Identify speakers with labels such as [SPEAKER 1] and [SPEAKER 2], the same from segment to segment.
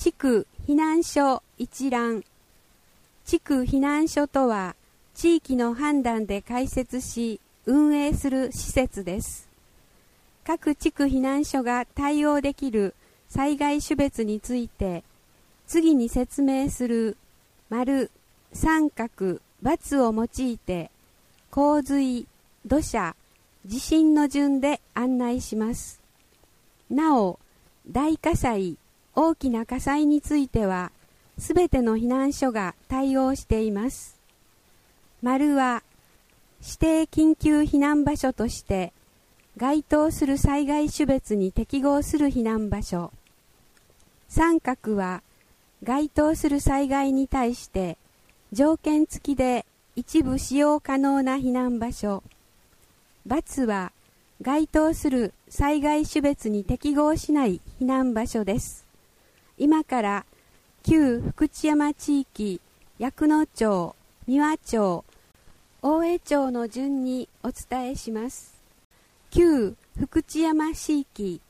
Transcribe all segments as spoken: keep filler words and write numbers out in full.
[SPEAKER 1] 地区避難所一覧。地区避難所とは、地域の判断で開設し、運営する施設です。各地区避難所が対応できる災害種別について、次に説明する丸、三角、×を用いて、洪水、土砂、地震の順で案内します。なお、大火災、大きな火災については、すべての避難所が対応しています。丸は、指定緊急避難場所として、該当する災害種別に適合する避難場所。三角は、該当する災害に対して、条件付きで一部使用可能な避難場所。×は、該当する災害種別に適合しない避難場所です。今から、旧福知山地域、八野町、三輪町、大江町の順にお伝えします。旧福知山地域、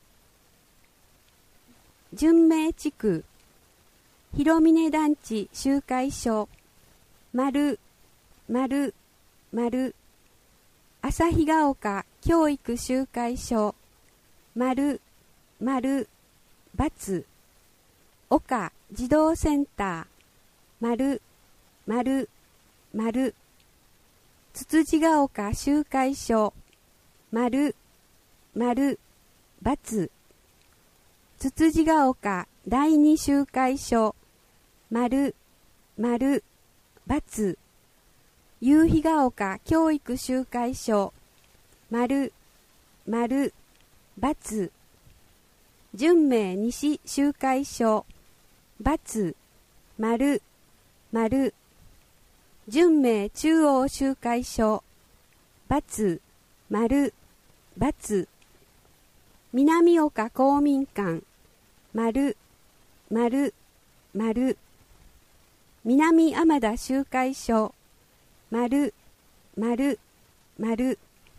[SPEAKER 1] 純明地区、広峰団地集会所、丸、丸、丸、旭ヶ丘教育集会所、丸、丸、×、岡児童センター、丸、丸、丸、つつじが丘集会所、丸、丸、×、つつじが丘第二集会所、丸、丸、×、夕日が丘教育集会所、丸、丸、×、純明西集会所、×、丸、丸、純明中央集会所、×、丸、×、南岡公民館、丸、丸、丸、南天田集会所、丸、丸、丸、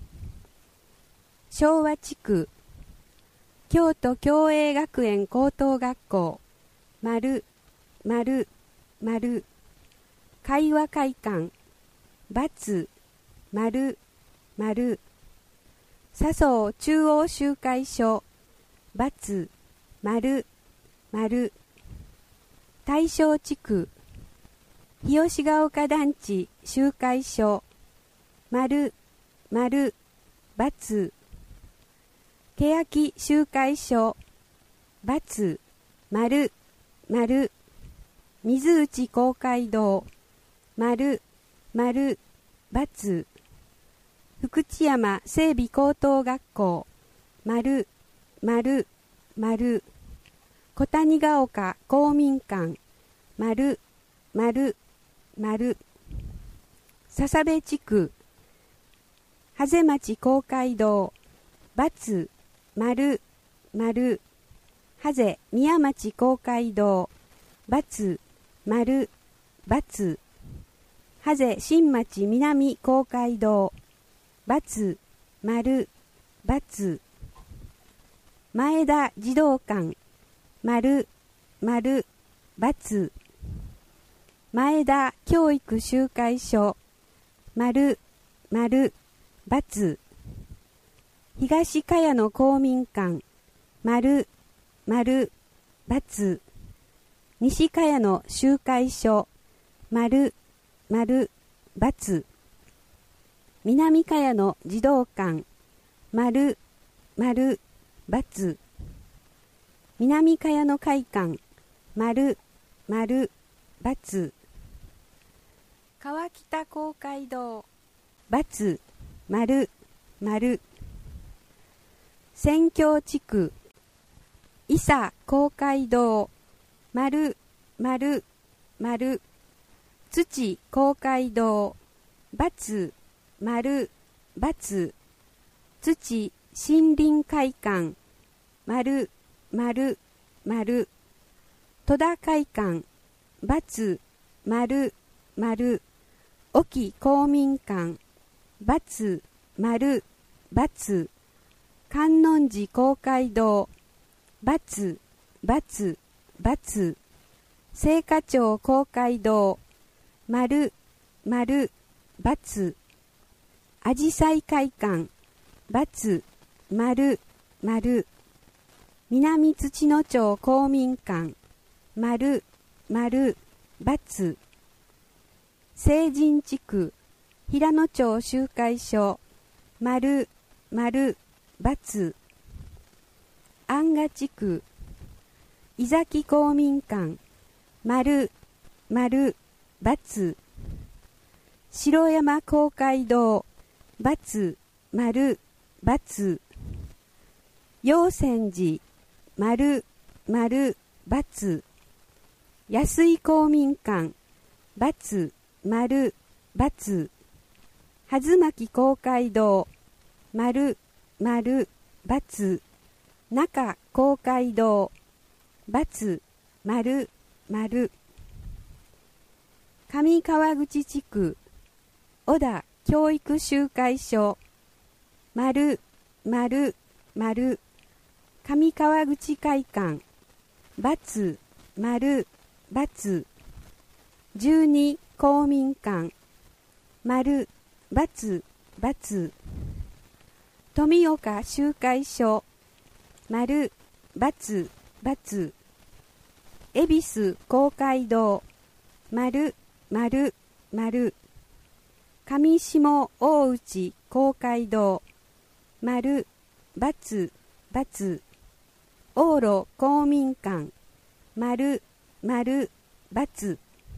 [SPEAKER 1] 昭和地区、京都共栄学園高等学校、丸、丸、丸、会話会館、×、丸、丸、笹生中央集会所、×、丸、丸、大正地区、日吉ヶ丘団地集会所、丸、丸、×、欅集会所、×、丸、丸、水内公会堂、丸、丸、×、福知山整備高等学校、丸、丸、丸、小谷ヶ丘公民館、丸、丸、丸、笹部地区、羽瀬町公会堂、×、丸、丸、羽瀬宮町公会堂、×、丸、×、羽瀬新町南公会堂、×、丸、×、前田児童館、丸、丸、×、前田教育集会所、丸、丸、×、東茅野公民館、丸、丸、×、西茅野集会所、丸、丸、×、南茅野児童館、丸、丸、×、南茅野会館、丸、丸、×、川北公会堂、×、丸、丸、仙境地区、伊佐公会堂、丸、丸、丸、土公会堂、×、丸、×、土森林会館、丸、丸、丸、戸田会館、×、丸、丸、沖公民館、×、丸、×、観音寺公会堂、×、×、×、 青果町公会堂、丸、丸、×、あじさい会館、×、丸、丸、南土野町公民館、丸、丸、×、成人地区、平野町集会所、丸、丸、×、安賀地区、井崎公民館、丸、丸、×、城山公会堂、×、丸、×、陽泉寺、丸、丸、×、安井公民館、×、丸、×、は巻公会堂、丸、丸、×、中公会堂、×、丸、丸、上川口地区、小田教育集会所、丸、丸、丸、上川口会館、×、丸、×、十二公民館、丸、×、×、富岡集会所、丸、×、×、恵比寿公会堂、丸、丸、丸、上下大内公会堂、丸、×、×、往路公民館、丸、丸、×、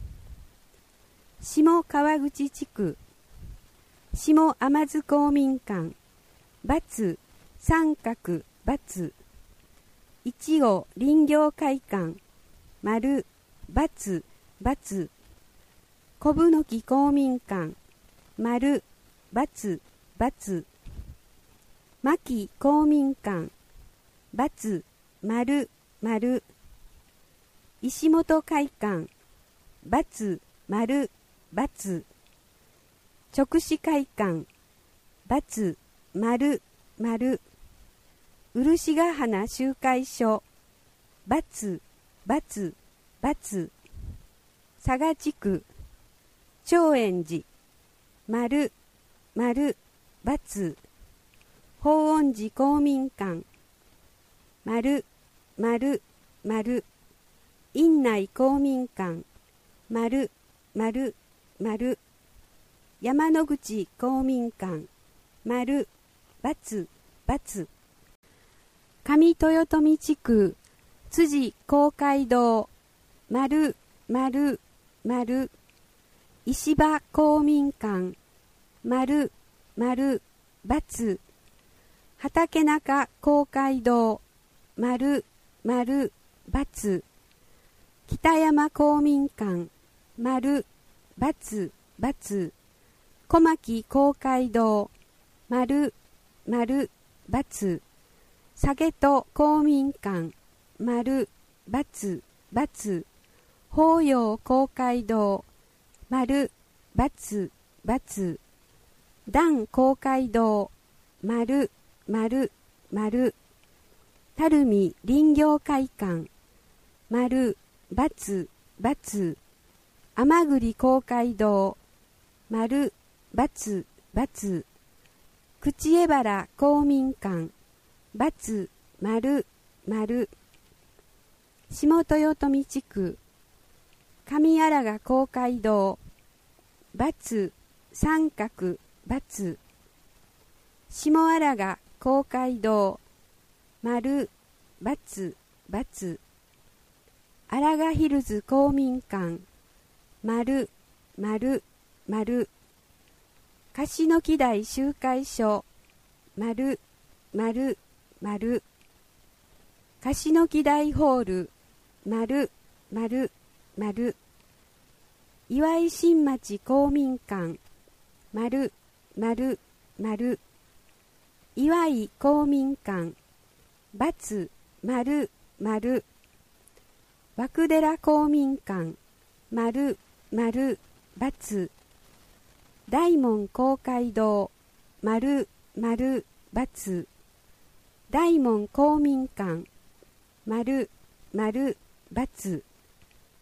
[SPEAKER 1] 下川口地区、下甘津公民館、×、三角、×、一号林業会館、丸、×、×、小布木公民館、丸、×、×、牧公民館、×、丸、丸、石本会館、×、丸、×、直視会館、×、丸、丸、漆ヶ花集会所、×、×、×、佐賀地区、長円寺、丸、丸、×、法恩寺公民館、丸、丸、丸、院内公民館、丸、丸、丸、山野口公民館、丸、×、×、上豊富地区、辻公会堂、丸、丸、丸、石場公民館、丸、丸、×、畑中公会堂、丸、丸、×、北山公民館、丸、×、×、小牧公会堂、丸、丸、×、下戸公民館、丸、×、×、法要公会堂、丸、×、×、段公会堂、丸、丸、丸、垂水林業会館、丸、×、×、甘栗公会堂、丸、×、×、口江原公民館、×、丸、丸、下豊富地区、上荒賀公会堂、×、三角、×、下荒賀公会堂、丸、×、×、荒賀ヒルズ公民館、丸、丸、丸、樫木台集会所、丸、丸、丸、樫木台ホール、丸、丸、丸、岩井新町公民館、丸、丸、丸、岩井公民館、×、丸、丸、和久寺公民館、丸、丸、×、大門公会堂、丸、丸、×、大門公民館、丸、丸、×、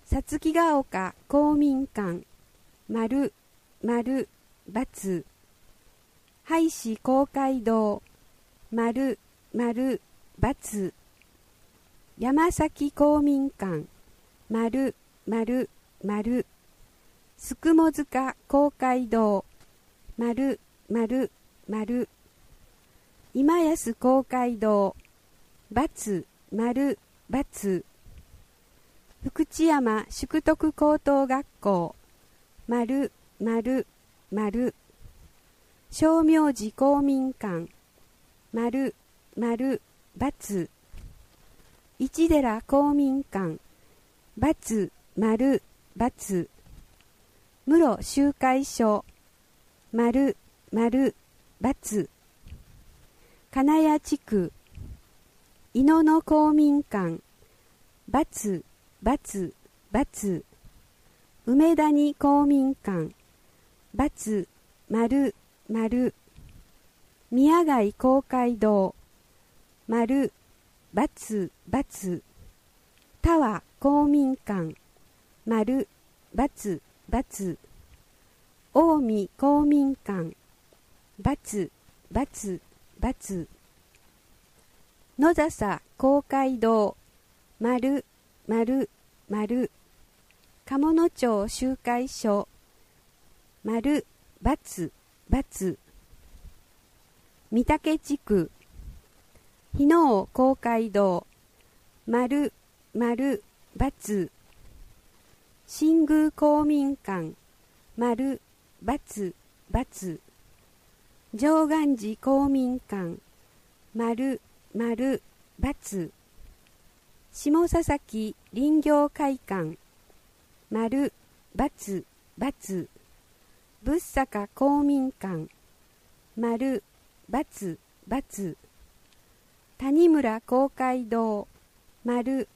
[SPEAKER 1] さつきが丘公民館丸丸×廃市公会堂丸丸×山崎公民館丸丸丸すくも塚公会堂丸丸丸今安公会堂×丸×福知山淑徳高等学校丸丸丸正明寺公民館丸丸×市寺公民館×丸×室集会所丸丸×金谷地区井野の公民館×××梅谷公民館×丸丸宮街公会堂丸××田和公民館丸××近江公民館×××野笹公会堂丸丸丸鴨野町集会所丸××御嶽地区日野公会堂丸丸×新宮公民館丸××上岸寺公民館丸丸×下佐々木林業会館丸××仏坂公民館丸××谷村公会堂丸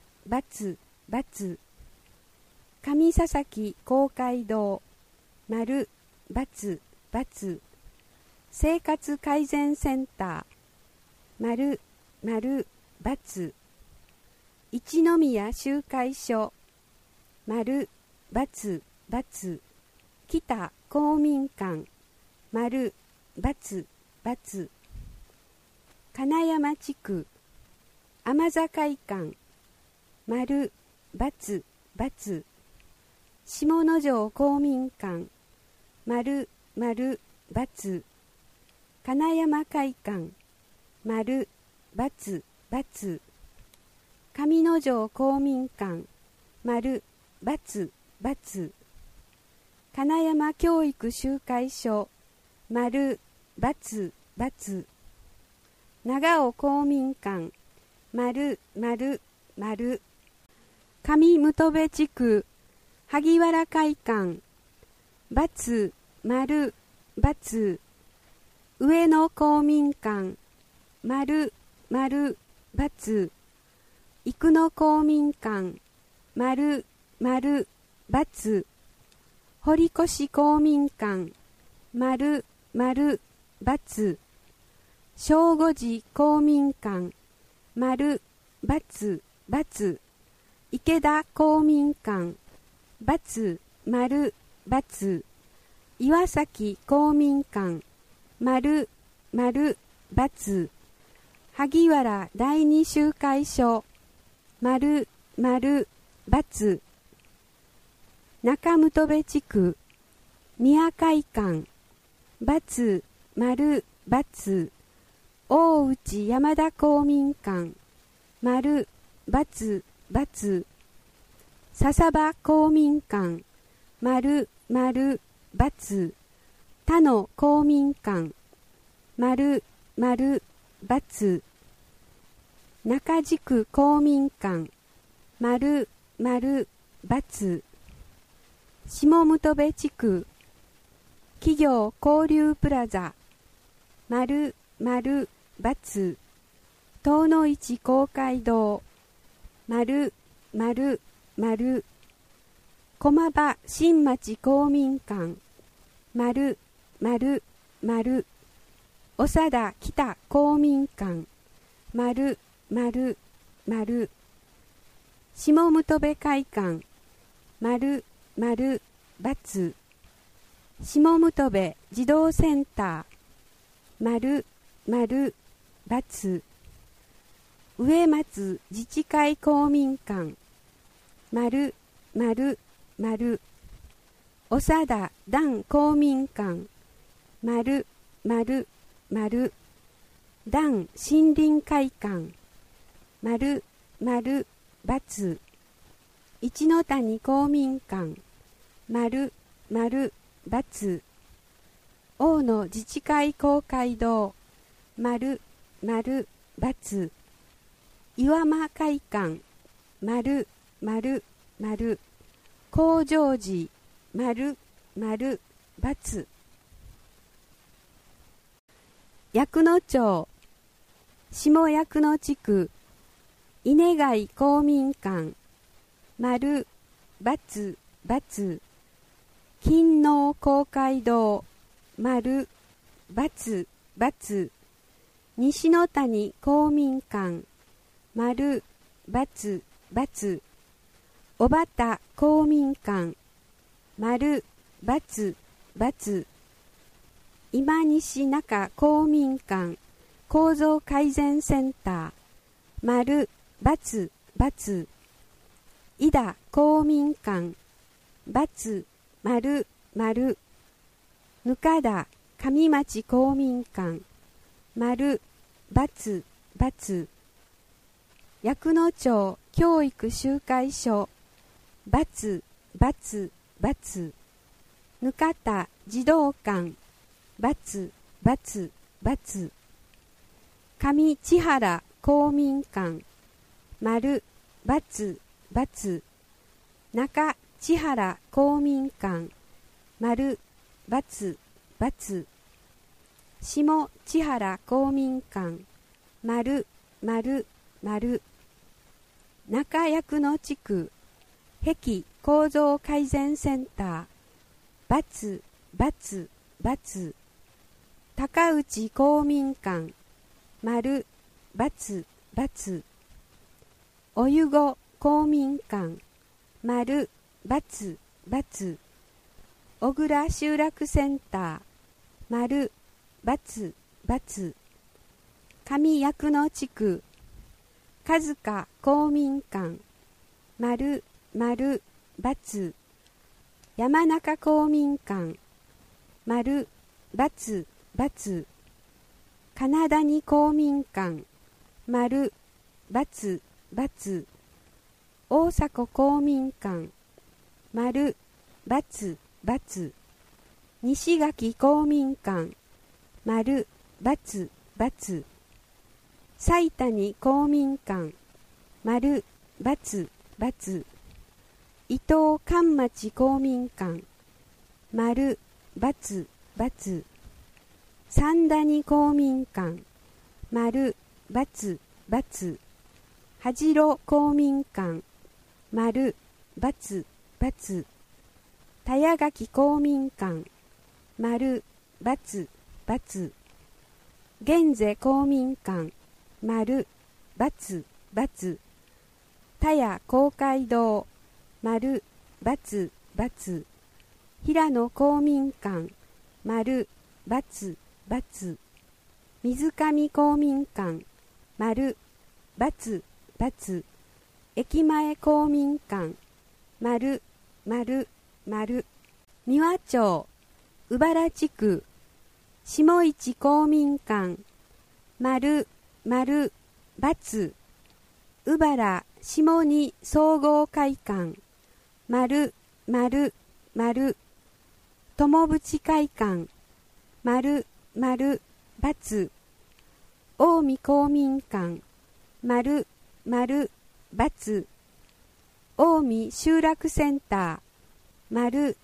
[SPEAKER 1] ××上佐々木公会堂丸××生活改善センター丸丸×一宮集会所丸××北公民館丸××金山地区甘坂会館丸××下野城公民館丸丸×金山会館丸××上野城公民館丸××金山教育集会所丸××長尾公民館丸丸丸上武部地区萩原会館×丸×上野公民館丸丸×生野公民館丸丸×堀越公民館丸丸×正午寺公民館丸××池田公民館×丸×岩崎公民館丸丸×萩原第二集会所丸丸×中武部地区宮会館×丸×大内山田公民館丸××笹場公民館丸丸×他野公民館丸丸×中宿公民館丸丸×下武部地区企業交流プラザ丸丸×遠野市公会堂丸丸丸駒場新町公民館丸丸丸長田北公民館丸丸丸下武部会館丸丸×下本部児童センター丸丸×上松自治会公民館丸丸丸長田段公民館丸丸丸段森林会館丸丸×一ノ谷公民館丸丸×大野自治会公会堂丸丸×岩間会館丸丸丸工場寺丸丸×薬野町下薬野地区稲貝公民館丸××勤王公会堂丸××西野谷公民館丸××小畑公民館丸××今西中公民館構造改善センター丸××井田公民館×丸丸ぬかだ上町公民館丸××薬野町教育集会所×××ぬかた児童館×××上千原公民館丸××中千原公民館丸××下千原公民館丸丸丸中薬野地区壁構造改善センター×××高内公民館丸××お湯後公民館丸××小倉集落センター丸××上薬野地区和香公民館丸丸×山中公民館丸××金谷公民館丸××大迫公民館丸××西垣公民館丸××埼谷公民館丸××伊東関町公民館丸××三谷公民館丸××恥路公民館丸××田谷垣公民館丸××現世公民館丸××田谷公会堂丸××平野公民館丸××水上公民館丸××駅前公民館丸丸丸三輪町鵜原地区下市公民館丸丸×鵜原下二総合会館丸丸丸友淵会館丸丸×近江公民館丸丸×近江集落センター丸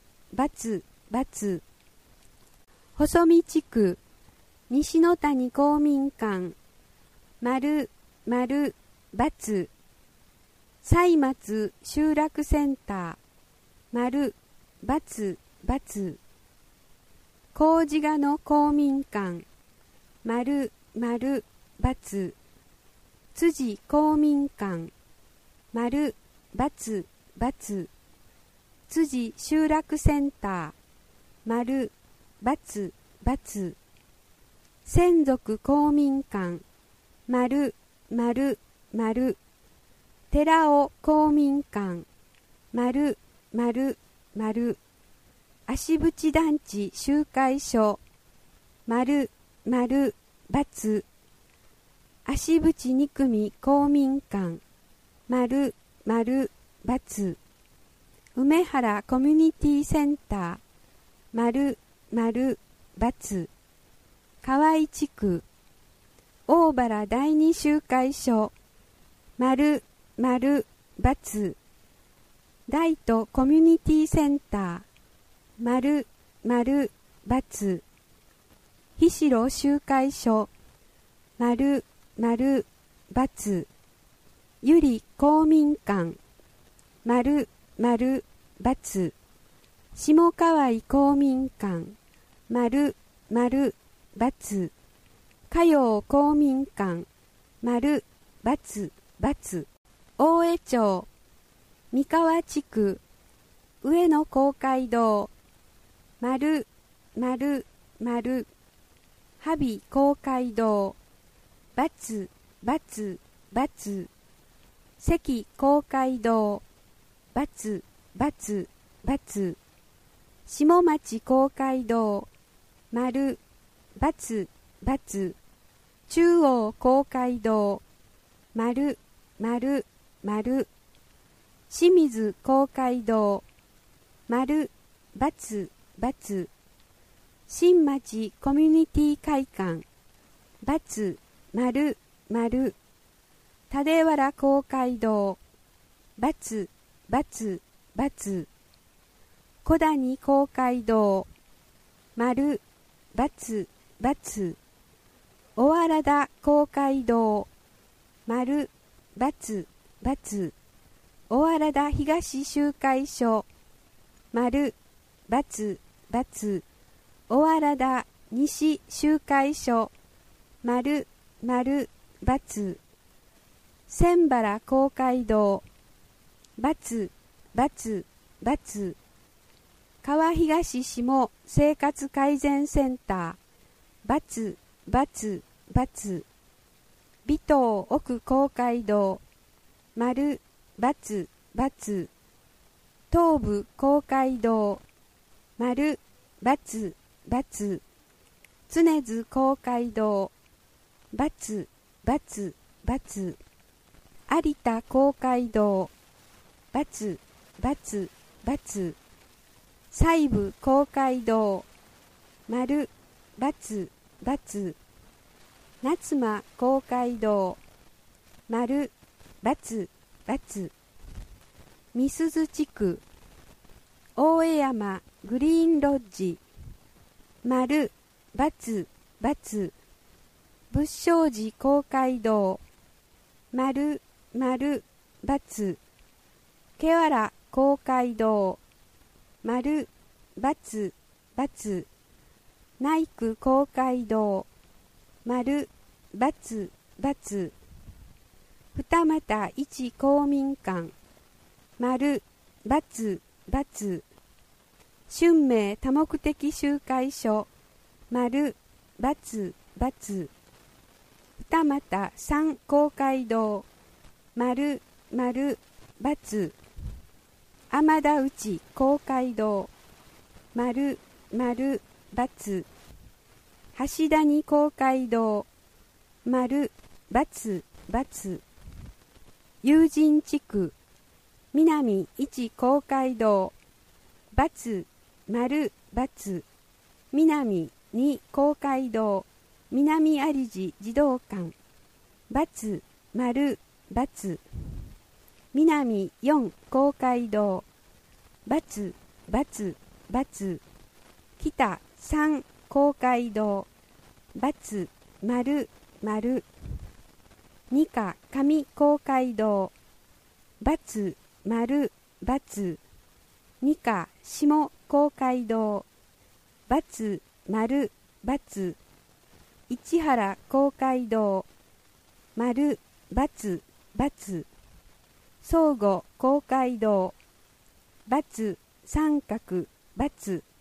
[SPEAKER 1] ××細見地区西野谷公民館丸丸×西松集落センター丸××麹ヶ野公民館丸丸×辻公民館丸×× 辻集落センター、丸、×、×。専属公民館、丸、丸、丸。寺尾公民館、丸、丸、丸。足淵団地集会所、丸、丸、×。足淵二組公民館、丸、丸、×。梅原コミュニティセンター、丸、丸、×。河合地区、大原第二集会所、丸、丸、×。大都コミュニティセンター、丸、丸、×。菱路集会所、丸、丸、×。ゆり公民館、丸、丸、×。下河合公民館、丸、丸、×。嘉陽公民館、丸、×、×。大江町、三河地区、上野公会堂、丸、丸、丸。萩公会堂、×、×、×。関公会堂、×、×、×。下町公会堂、丸、×、×。中央公会堂、丸、丸、丸。清水公会堂、丸、×、×。新町コミュニティ会館、×、丸、丸。立原公会堂、×、×、×。小谷公会堂、丸、×、×。小原田公会堂、丸、×、×。小原田東集会所、丸、×、×。小原田西集会所、丸、丸、×。千原公会堂、×、×、×。川東下生活改善センター、×、×、×。尾東奥公会堂、丸、×、×。東部公会堂、丸、×、×。常津公会堂、×、×、×。有田公会堂、×、×、×。西部公会堂、丸、×、×。夏間公会堂、丸、×、×。美鈴地区、大江山グリーンロッジ、丸、×、×。仏生寺公会堂、丸、丸、×。毛原公会堂、丸、×、×。内区公会堂、丸、×、×。二俣一公民館、丸、×、×。春明多目的集会所、丸、×、×。二俣三公会堂、丸、丸、×。天田内公会堂、丸、丸、×。橋谷公会堂、丸、×、×。友人地区、南一公会堂、×、丸、×。南二公会堂、南有路児童館、×、丸、×。南四公会堂、×、×、×。北三公会堂、×、丸、丸。二課上公会堂、×、丸、×。二課下公会堂、×、丸、×。市原公会堂、丸、×、×。相互公会堂、×、 三角、×、